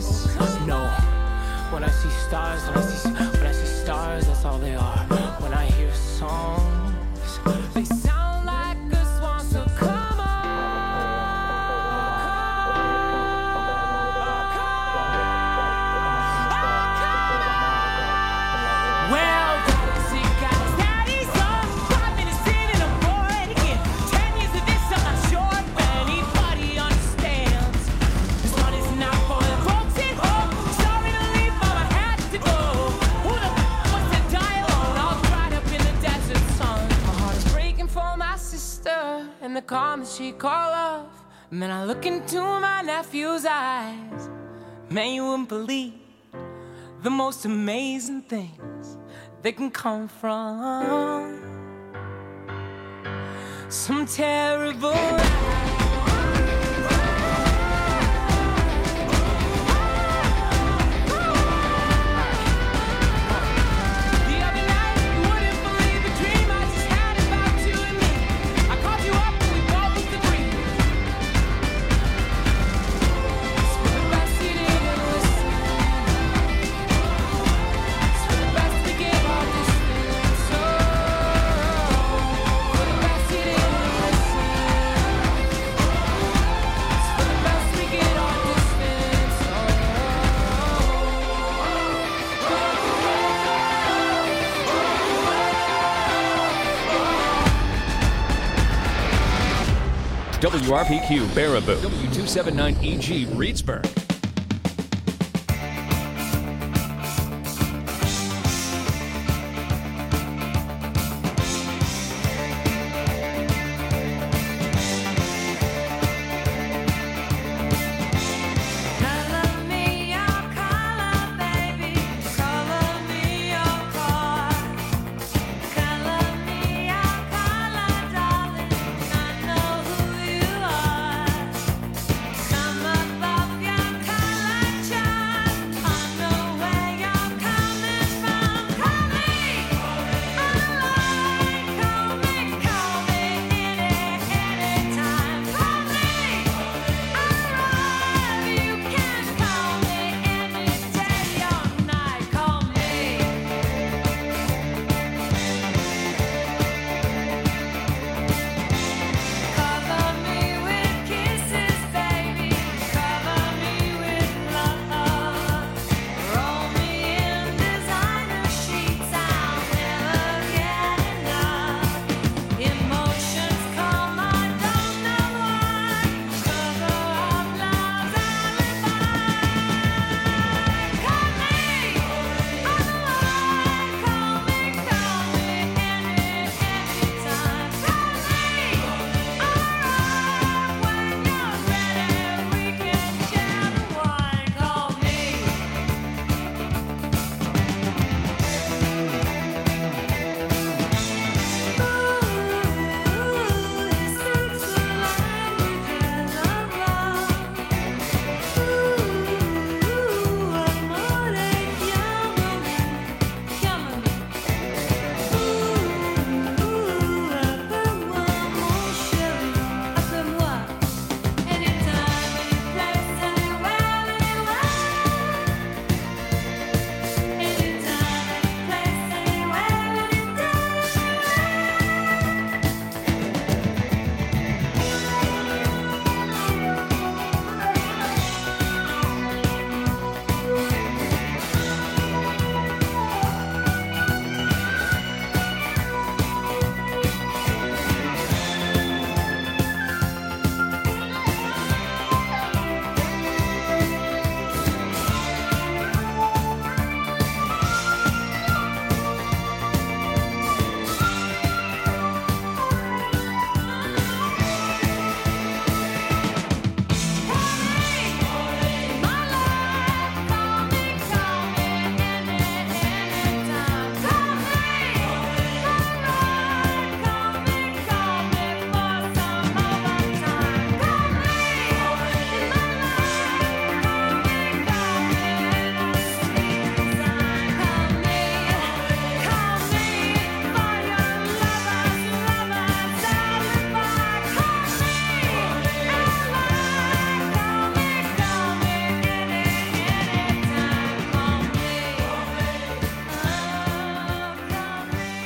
stars. No, when I see stars, when I see stars, that's all they are. When I hear songs, they sound like a swan, so come on. Well, daddy's got his daddy's son. 5 minutes in and I'm bored again. 10 years of this, I'm not sure if anybody understands. This one is not for the folks at home. Sorry to leave, mama had to go. Who the wants to die alone? All dried up in the desert sun. My heart is breaking for my sister and the comments she called off. And then I look into my nephew's eyes. Man, you wouldn't believe the most amazing things that can come from some terrible WRPQ Baraboo, W279EG Reedsburg. Come above your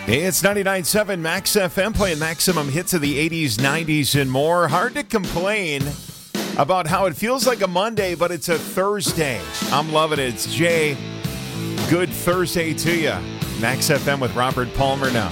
Hey, it's 99.7 Max FM playing maximum hits of the 80s, 90s, and more. Hard to complain about how it feels like a Monday, but it's a Thursday. I'm loving it. It's Jay. Good Thursday to you. Max FM with Robert Palmer now.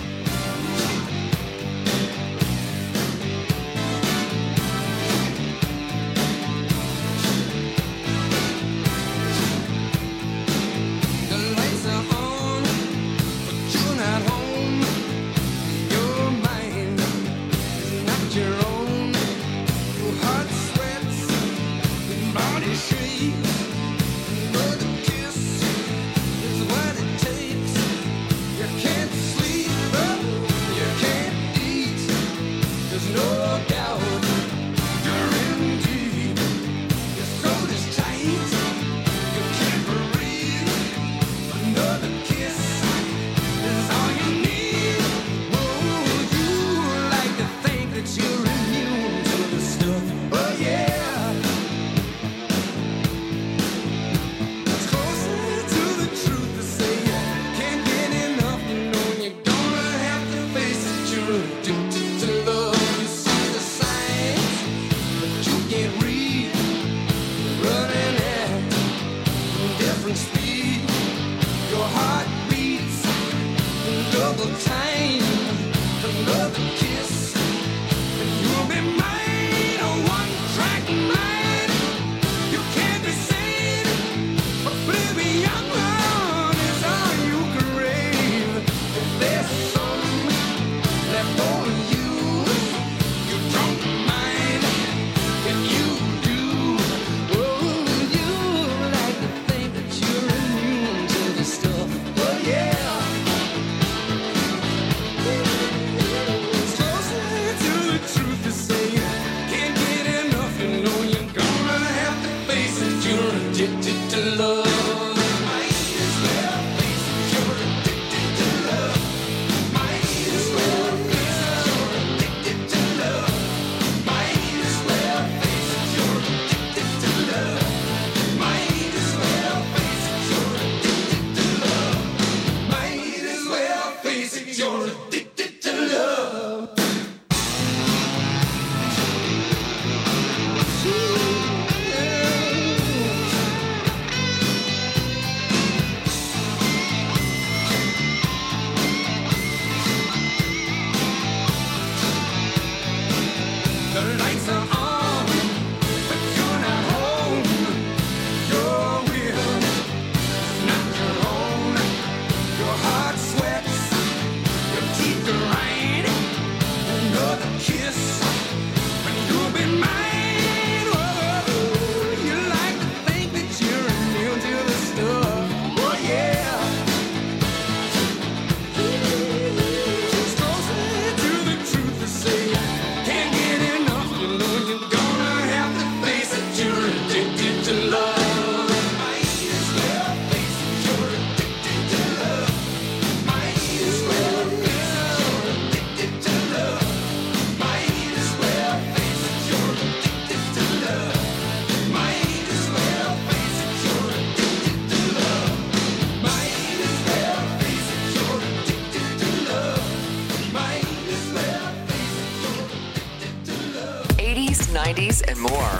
And more.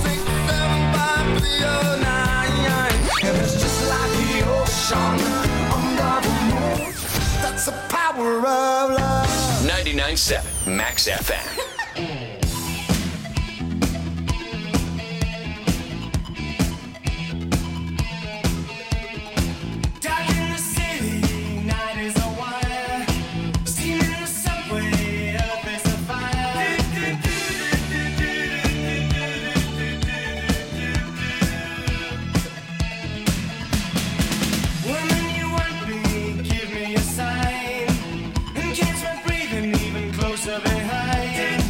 That's the power of love. 99.7 Max FM. Breathing even closer behind.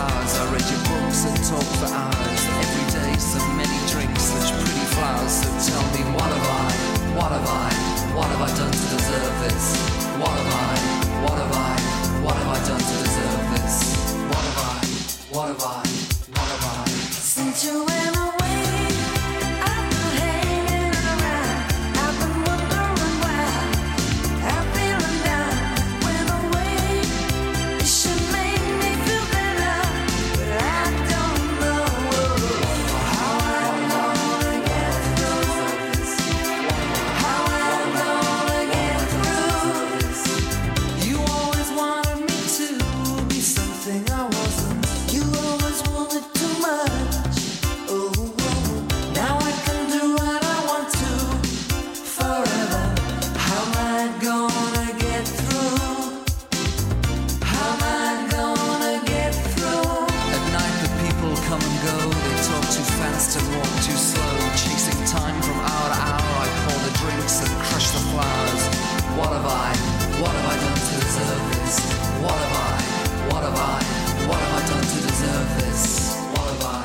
flowers. I read your books and talk for hours. Every day so many drinks, such pretty flowers. So tell me, what have I done to deserve this? What have I done to deserve this? What have I? Since you went away, I've been hanging around. I've been wondering why I'm feeling down. Went away, it should make me feel better, but I don't know how I'm gonna get through this. How I'm gonna get through this. You always wanted me to be something I wasn't. You always wanted too much. Oh, now I can do what I want to forever. How am I gonna get through? How am I gonna get through? At night the people come and go. They talk too fast and walk too slow. Chasing time from hour to hour. I pour the drinks and crush the flowers. What have I done to deserve this? What have I done to deserve this? What have I?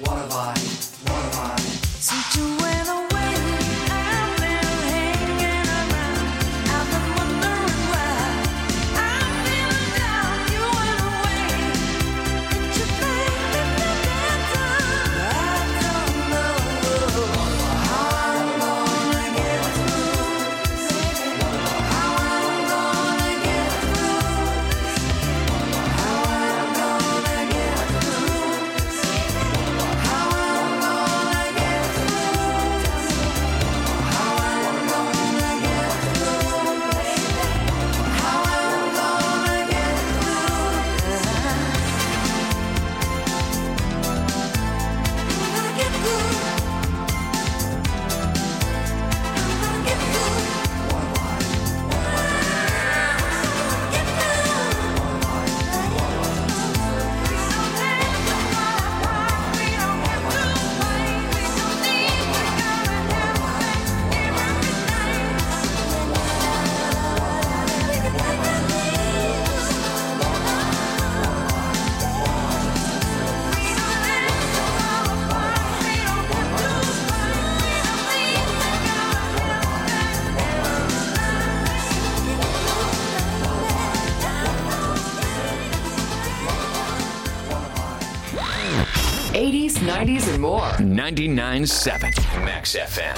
Since you went away, I've been hanging around. I've been wondering why I'm feeling down. You went away. Did you make me feel better? I don't know how I'm gonna get through. How I'm gonna get through. How I'm gonna get through. How I'm gonna get through. How I'm gonna get through. How I'm gonna get '80s, '90s, and more. 99.7 Max FM.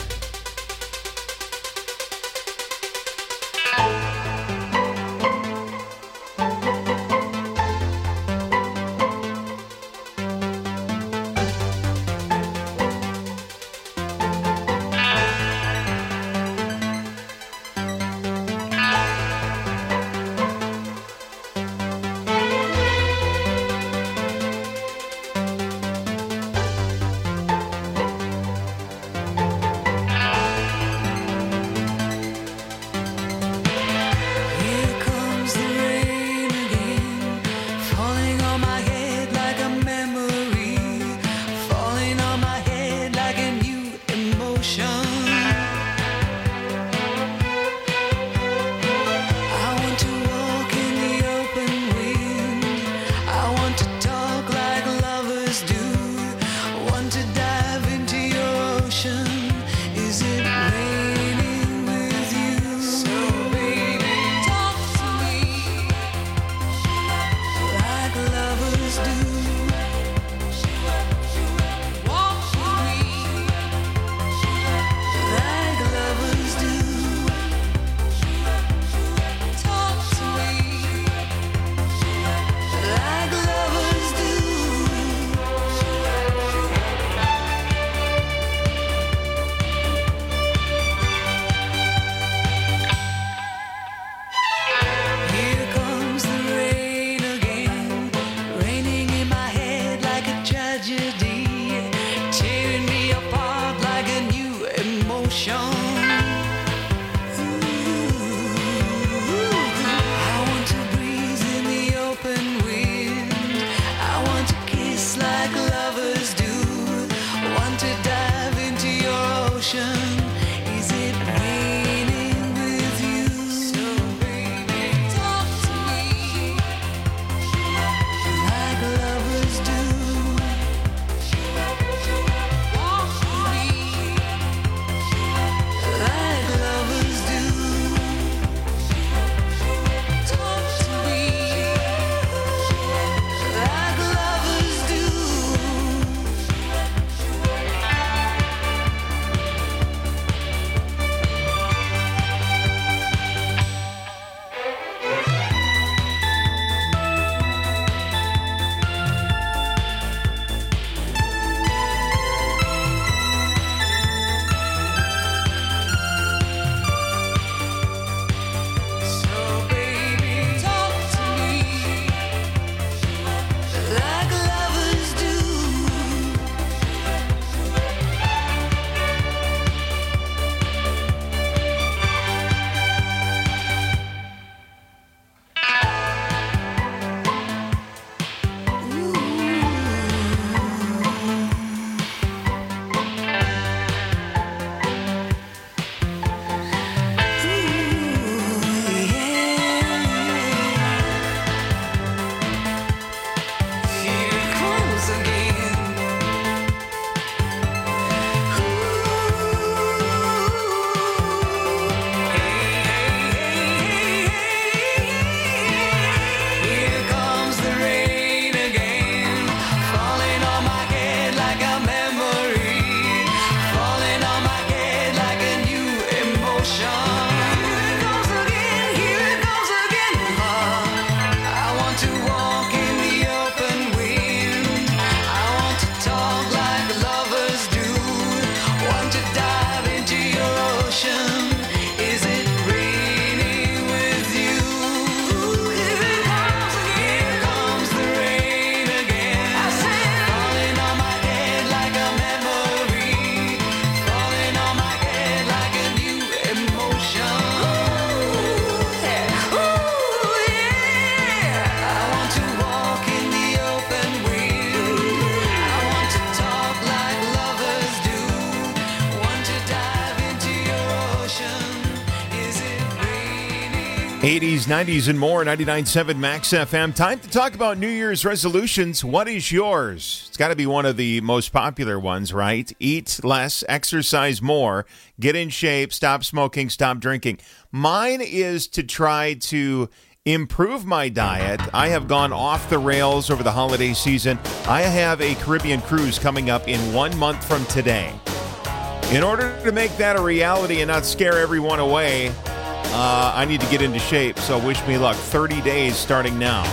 80s, 90s, and more, 99.7 Max FM. Time to talk about New Year's resolutions. What is yours? It's got to be one of the most popular ones, right? Eat less, exercise more, get in shape, stop smoking, stop drinking. Mine is to try to improve my diet. I have gone off the rails over the holiday season. I have a Caribbean cruise coming up in 1 month from today. In order to make that a reality and not scare everyone away, I need to get into shape, so wish me luck. 30 days starting now.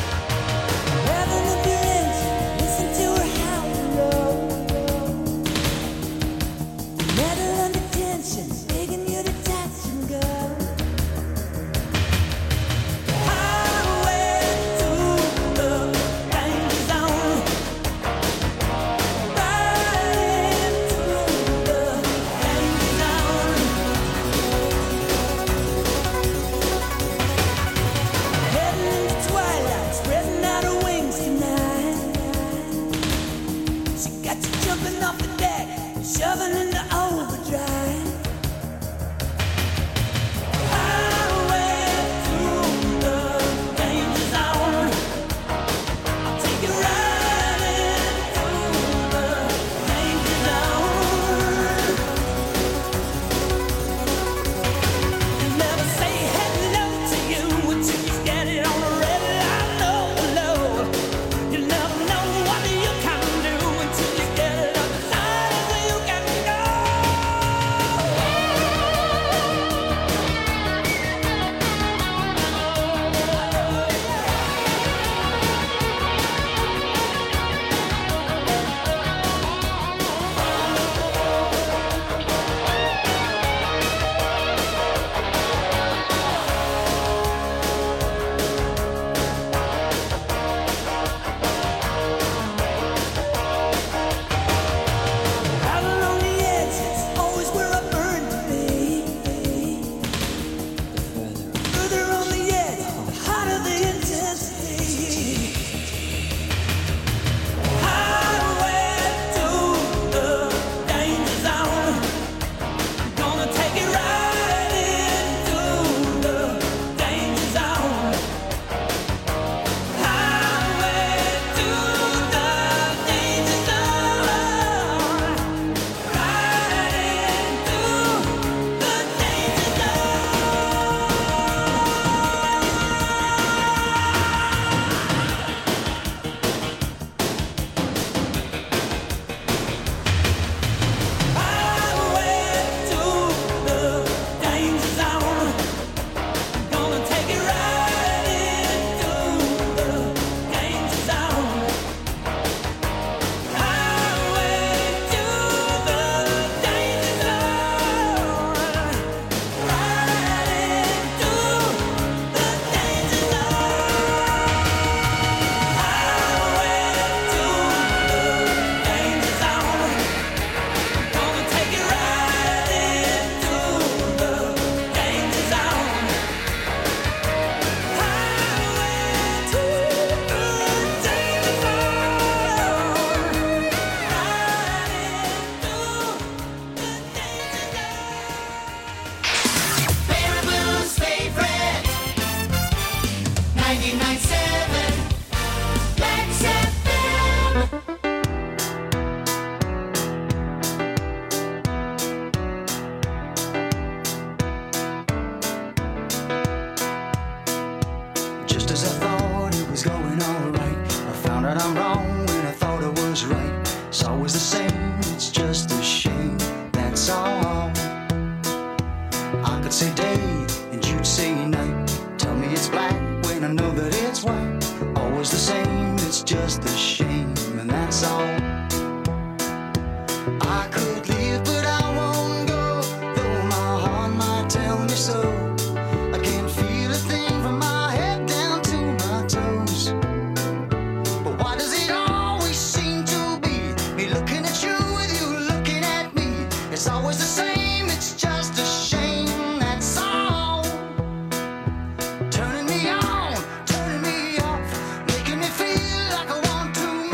Turning me on, turning me off, making me feel like I want to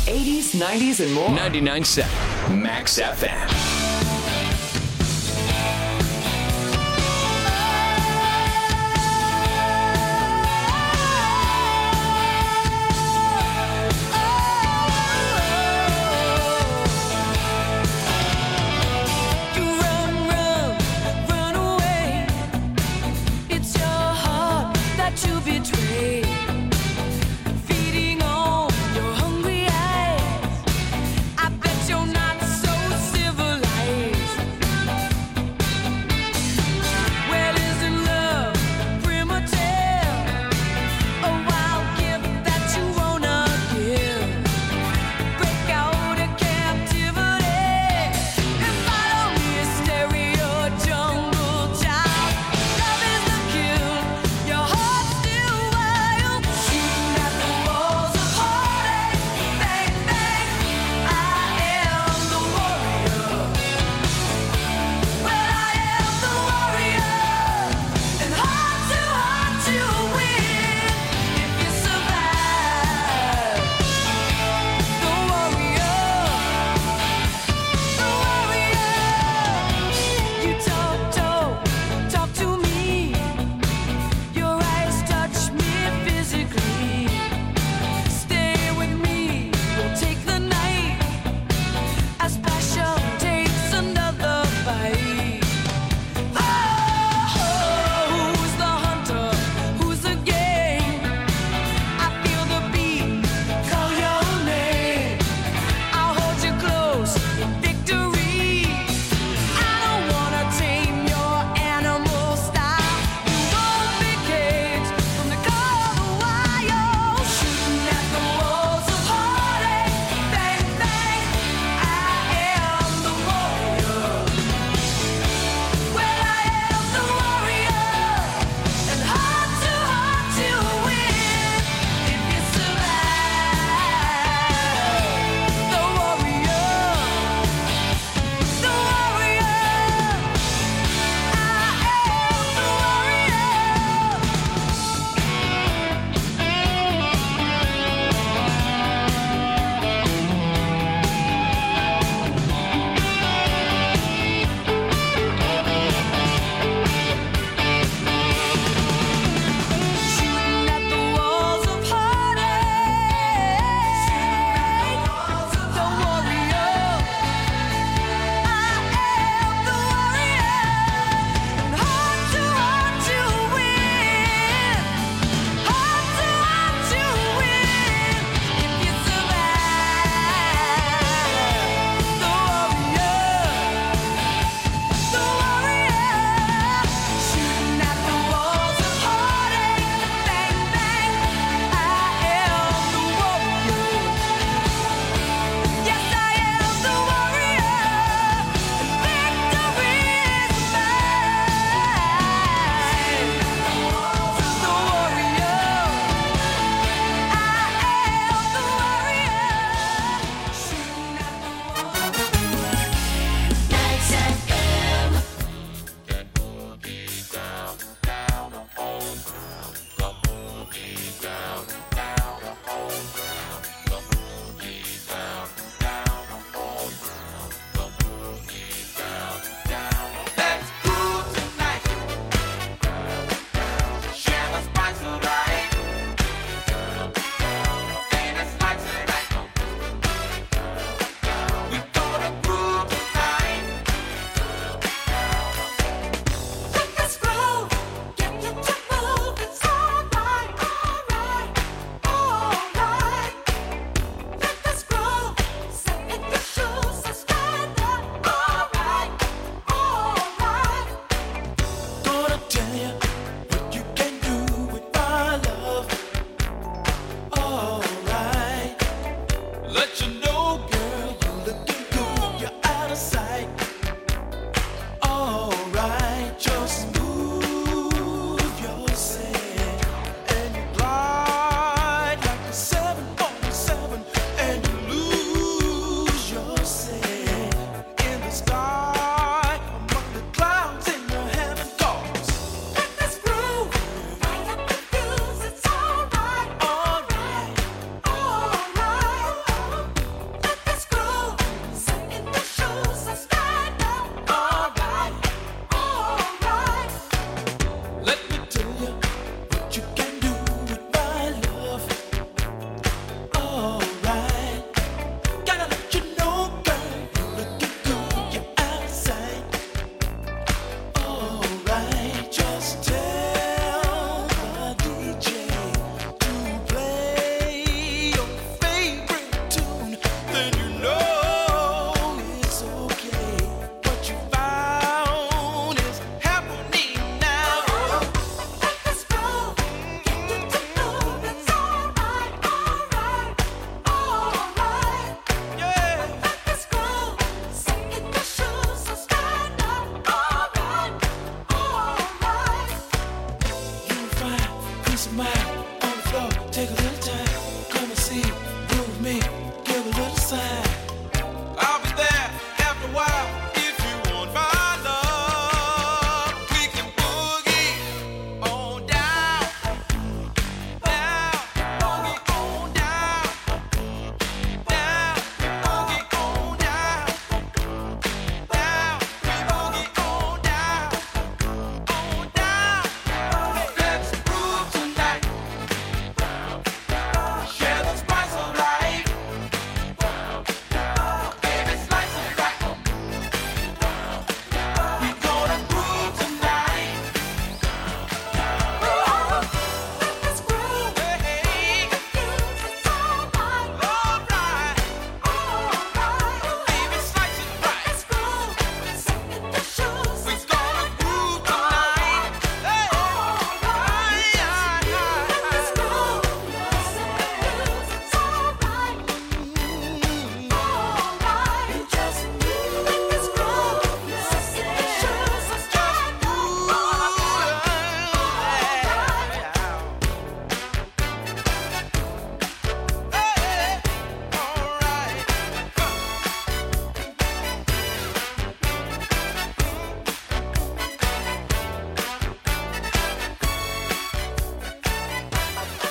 80s, 90s, and more. 99.7 Max FM. Run away. It's your heart that you betray. Feeding on your hungry eyes. I bet you're not so civilized.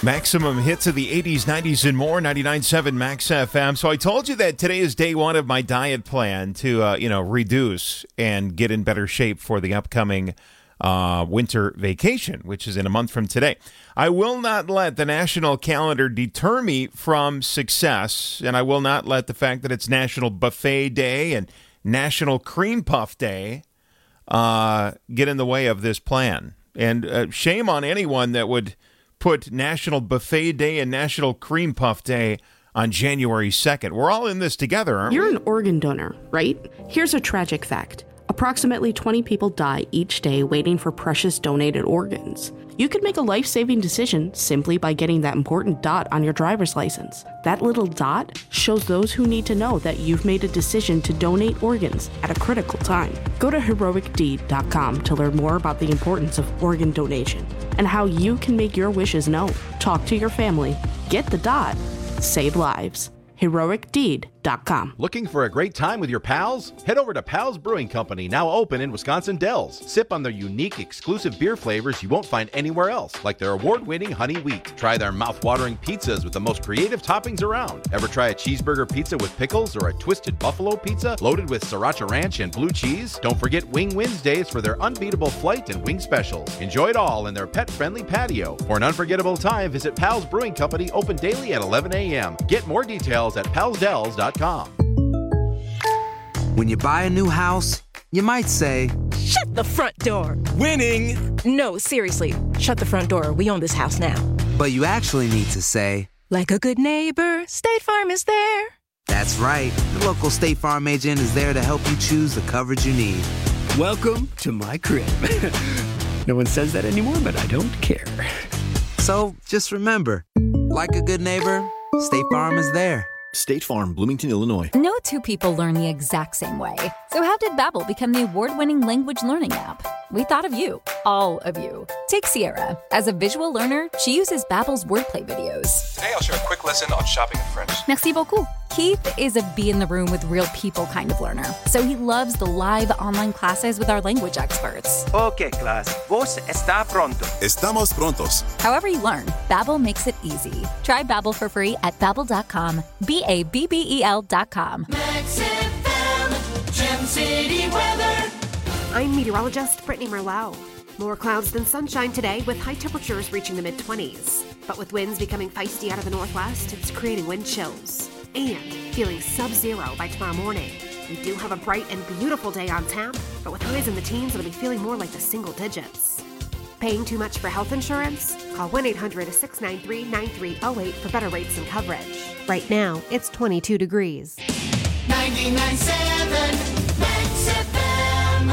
Maximum hits of the 80s, 90s, and more. 99.7 Max FM. So I told you that today is day one of my diet plan to, reduce and get in better shape for the upcoming winter vacation, which is in a month from today. I will not let the national calendar deter me from success, and I will not let the fact that it's National Buffet Day and National Cream Puff Day get in the way of this plan. And shame on anyone that would put National Buffet Day and National Cream Puff Day on January 2nd. We're all in this together, aren't we? You're an organ donor, right? Here's a tragic fact. Approximately 20 people die each day waiting for precious donated organs. You could make a life-saving decision simply by getting that important dot on your driver's license. That little dot shows those who need to know that you've made a decision to donate organs at a critical time. Go to heroicdeed.com to learn more about the importance of organ donation and how you can make your wishes known. Talk to your family, get the dot, save lives. heroicdeed.com. Looking for a great time with your pals? Head over to Pals Brewing Company, now open in Wisconsin Dells. Sip on their unique, exclusive beer flavors you won't find anywhere else, like their award-winning Honey Wheat. Try their mouth-watering pizzas with the most creative toppings around. Ever try a cheeseburger pizza with pickles or a twisted buffalo pizza loaded with sriracha ranch and blue cheese? Don't forget Wing Wednesdays for their unbeatable flight and wing specials. Enjoy it all in their pet-friendly patio. For an unforgettable time, visit Pals Brewing Company, open daily at 11 a.m. Get more details at palsdells.com. When you buy a new house, you might say, "Shut the front door." "Winning." No, seriously, shut the front door. We own this house now. But you actually need to say, "Like a good neighbor, State Farm is there." That's right. The local State Farm agent is there to help you choose the coverage you need. Welcome to my crib. No one says that anymore, but I don't care. So just remember, like a good neighbor, State Farm is there. State Farm, Bloomington, Illinois. No two people learn the exact same way. So how did Babbel become the award-winning language learning app? We thought of you, all of you. Take Sierra. As a visual learner, she uses Babbel's wordplay videos. Today I'll share a quick lesson on shopping in French. Merci beaucoup. Keith is a be in the room with real people kind of learner, so he loves the live online classes with our language experts. Okay, class. Vos está pronto. Estamos prontos. However you learn, Babbel makes it easy. Try Babbel for free at Babbel.com. BABBEL.com. Max FM, Gem City weather. I'm meteorologist Brittany Merlot. More clouds than sunshine today with high temperatures reaching the mid-20s. But with winds becoming feisty out of the northwest, it's creating wind chills. And feeling sub-zero by tomorrow morning. We do have a bright and beautiful day on tap, but with highs in the teens, it'll be feeling more like the single digits. Paying too much for health insurance? Call 1-800-693-9308 for better rates and coverage. Right now, it's 22 degrees. 99.7 Max FM.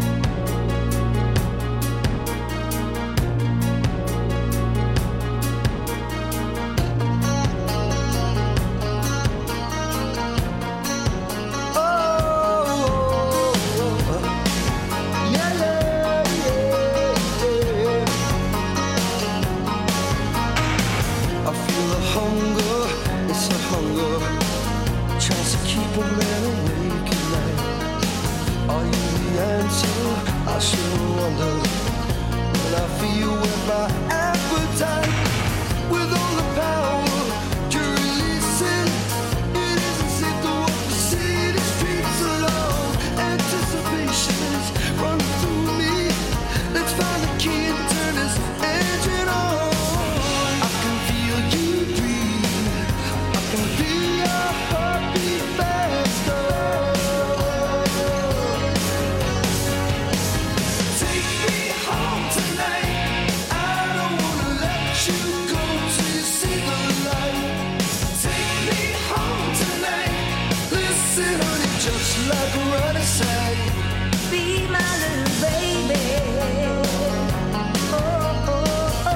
I sure wonder when I feel with my appetite, with all the power you're releasing. It isn't safe to walk the city streets alone. Anticipation is running through me. Let's find the key and turn this engine on. I can feel you breathe. I can feel your heartbeat faster. Just like a running side. Be my little baby. Oh, oh,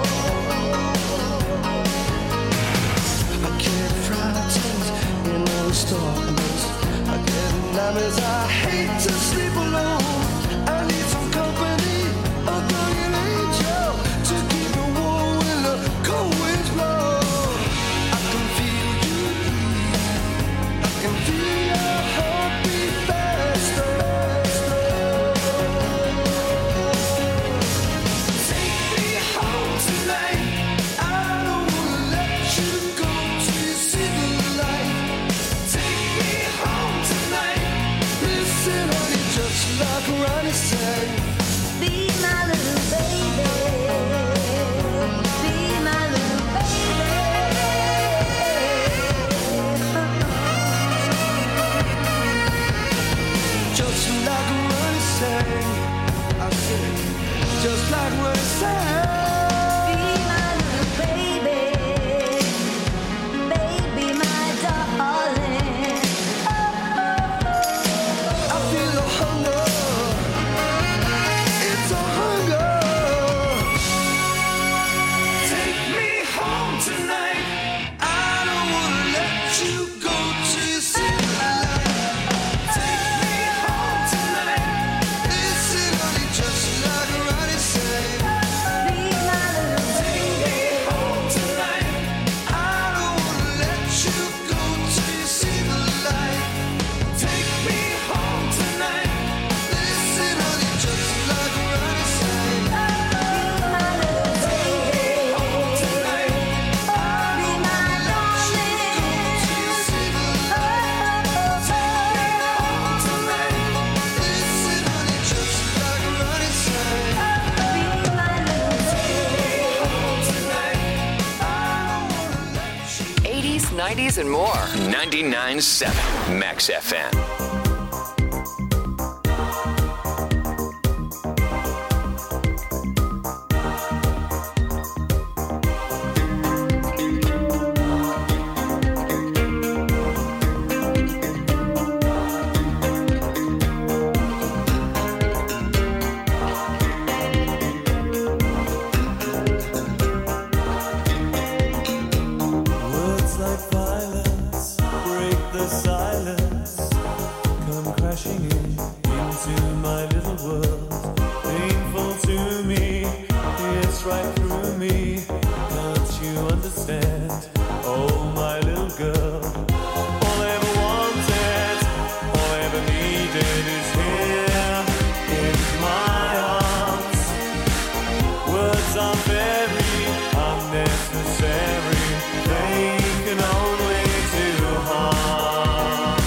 oh. I get frightened in all this darkness. I get nightmares. I hate to sleep alone. I need some company, a guardian angel to keep me warm when the cold winds blow. I can feel you breathe. I can feel your heartbeat faster. Take me home tonight. I don't 80s and more. 99.7 Max FM. Words like violence break the silence, come crashing into my little world. Painful to me, it's right through me. Can't you understand? Oh, my little girl. All I ever wanted, all I ever needed is here in my arms. Words are very unnecessary. They can only do harm.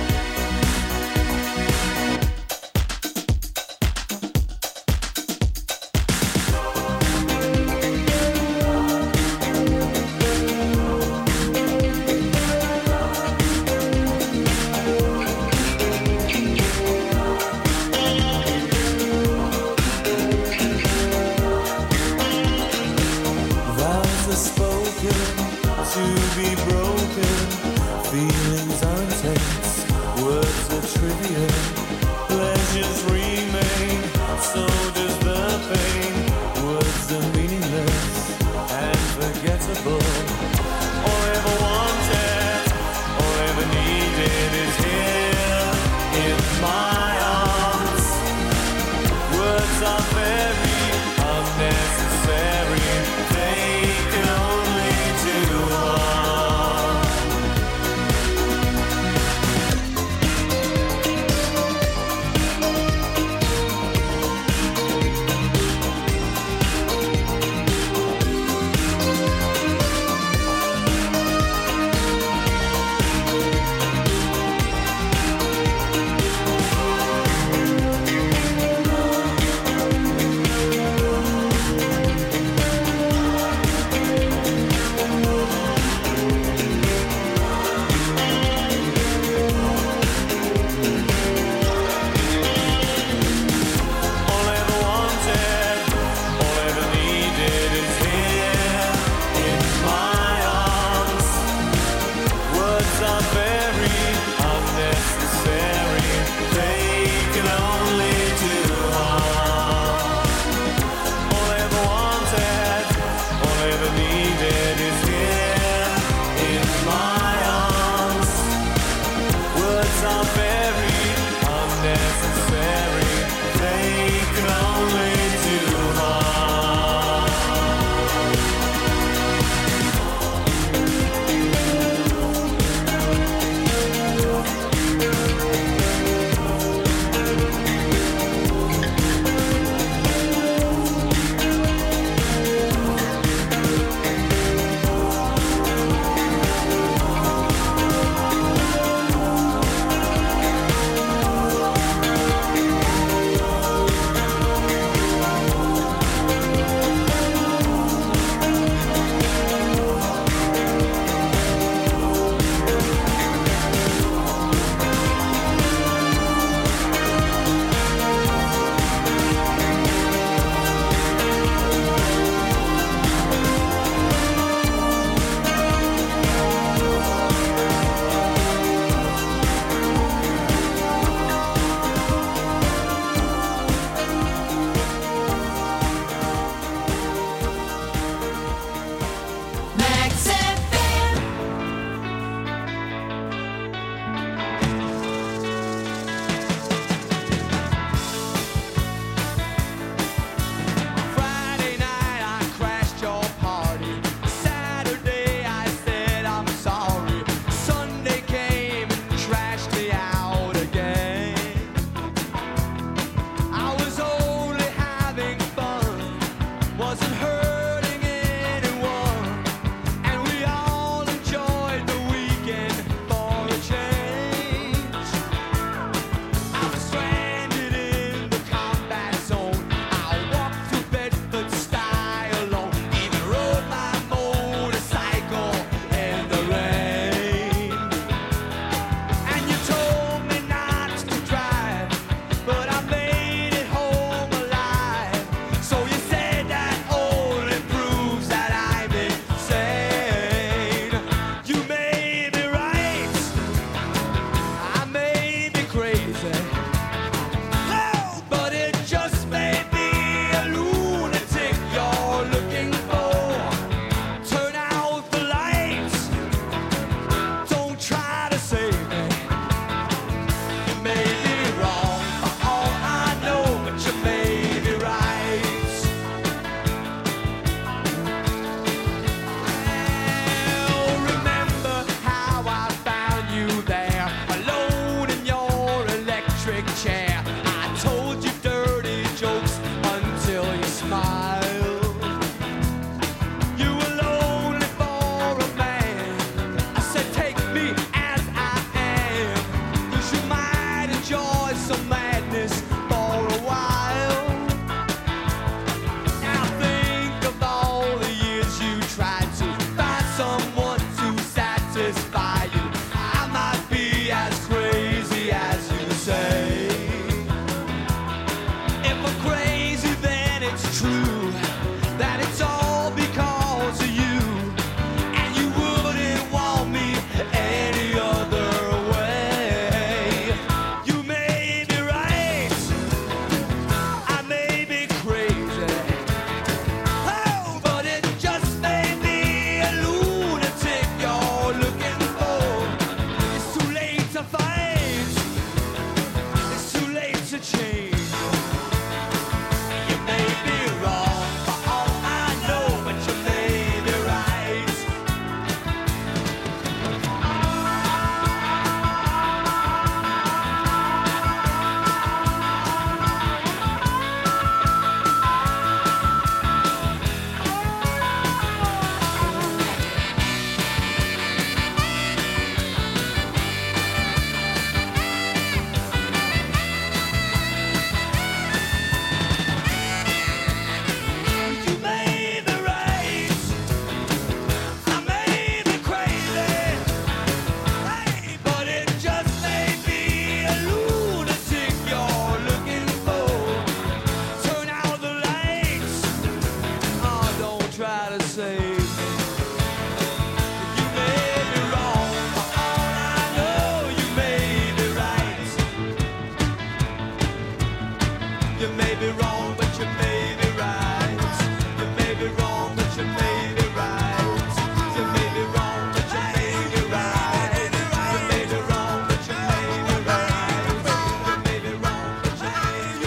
Vows are spoken to be broken. Feelings are intense, words are trivial. Pleasures remain, so does the pain. Words are meaningless and forgettable. All I ever wanted, all I ever needed is here in my arms. Words are very unnecessary. They can only do harm.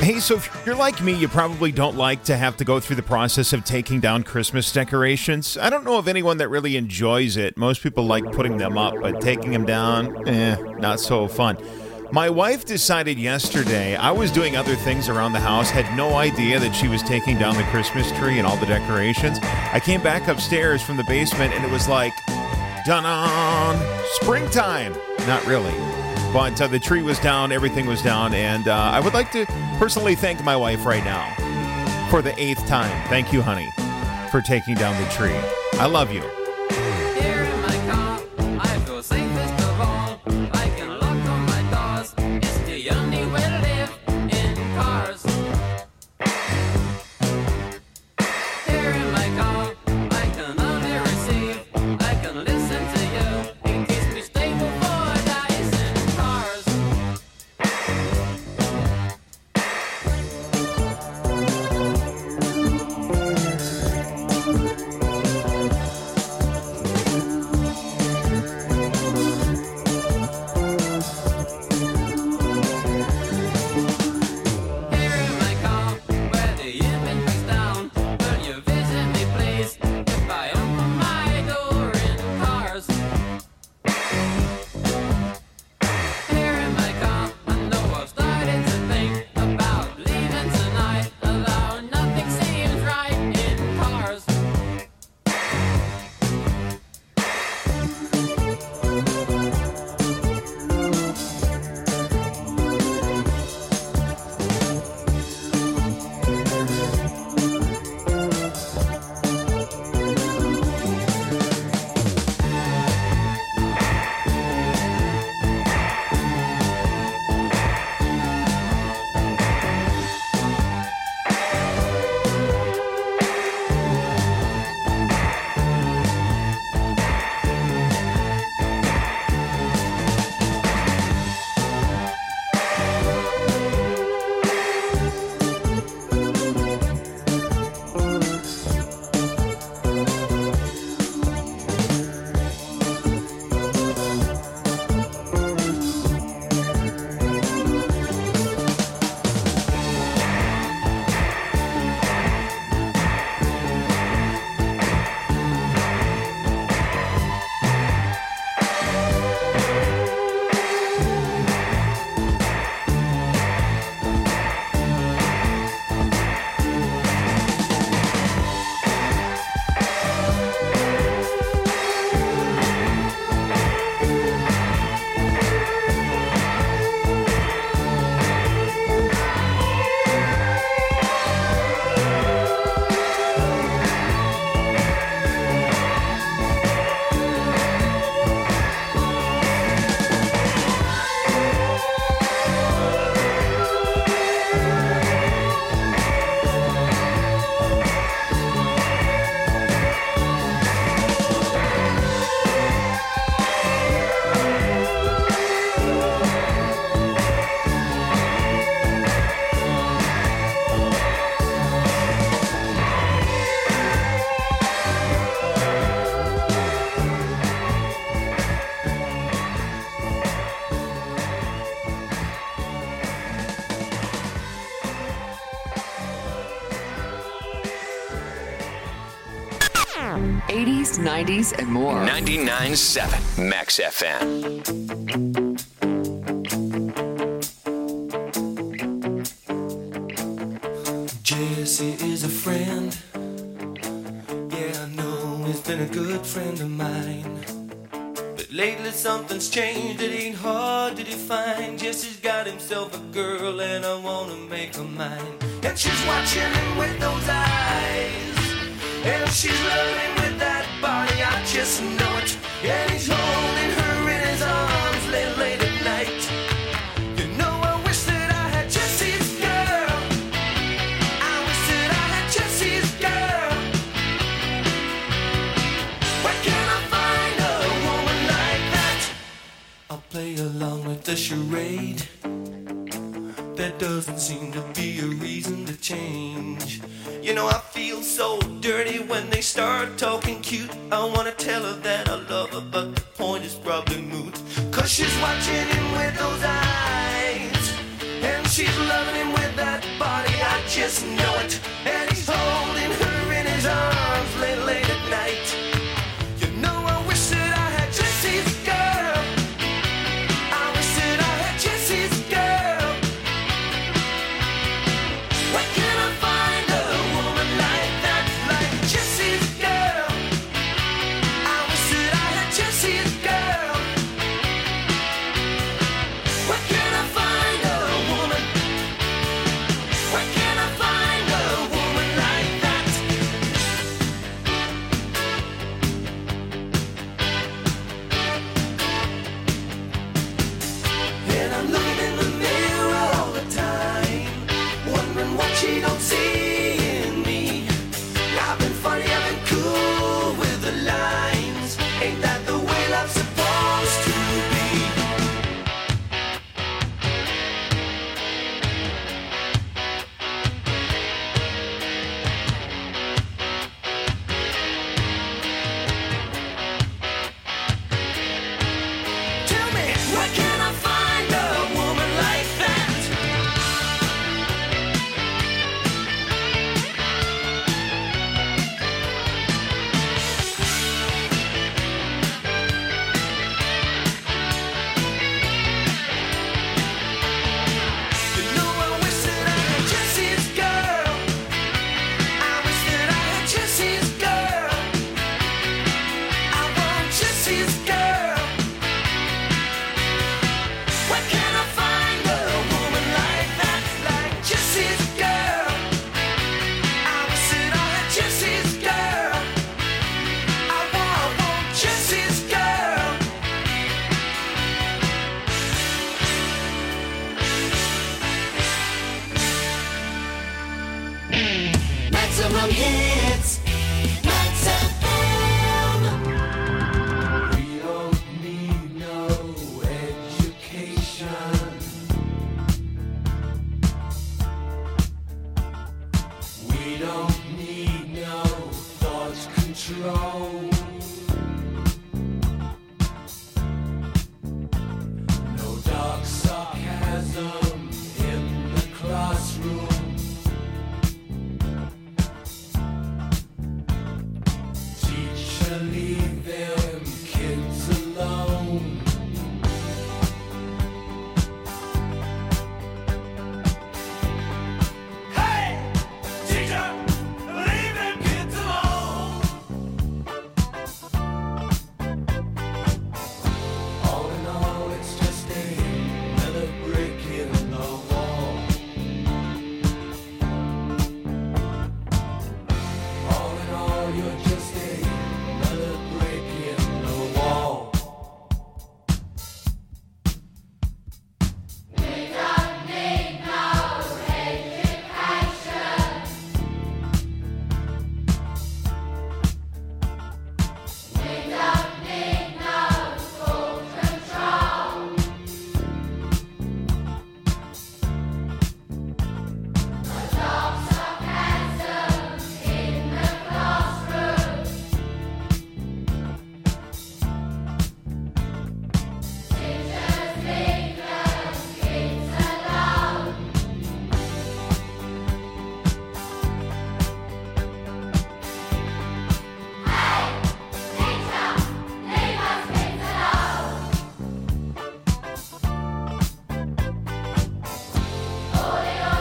Hey, so if you're like me, you probably don't like to have to go through the process of taking down Christmas decorations. I don't know of anyone that really enjoys it. Most people like putting them up, but taking them down, not so fun. My wife decided yesterday, I was doing other things around the house, had no idea that she was taking down the Christmas tree and all the decorations. I came back upstairs from the basement and it was like, dun-dun, springtime. Not really. But the tree was down, everything was down, and I would like to personally thank my wife right now for the 8th time. Thank you, honey, for taking down the tree. I love you. Here in my car, I feel safest of all. I can lock on my doors. It's the only way to live in cars. Here in my car, I can only receive. I can listen to you. It keeps me stable for days in cars. Here in my car, where the evening is down, will you visit me, please? If I open my door in cars. Here in my car, I know I've started to think about leaving tonight, although nothing seems right in cars. '80s, '90s, and more. 99.7 Max FM. Jesse is a friend. Yeah, I know he's been a good friend of mine. But lately something's changed, it ain't hard to define. Jesse's got himself a girl and I wanna make her mine. And she's watching him with those eyes, and she's loving him with that body, I just know it. And he's holding her in his arms late at night. You know I wish that I had Jesse's girl. I wish that I had Jesse's girl. Where can I find a woman like that? I'll play along with the charade. There doesn't seem to be a reason to change. You know I feel so dirty when they start talking cute. I wanna tell her that I love her, but the point is probably moot. Cause she's watching him with those eyes, and she's loving him with that body. just know it. And he's holding her in his arms late at night. You know, I wish that I had Jesse's girl. I wish that I had Jesse's girl. Where can I find a woman like that, like Jesse's girl? I wish that I had Jesse's girl. Where can I find a woman? Where can I find a woman like that? And I'm looking in the mirror all the time, wondering what she don't see in me. I've been funny, I've been cool with the lines. Ain't that the way love's supposed to be? Tell me, where can I find a woman like that? You know, I wish that I had Jesse's girl. I wish that I had Jesse's girl. I want Jesse's girl. Where can I find a woman like that, like Jesse's girl? I wish that I had Jesse's girl. I want Jesse's girl. Maximum hits.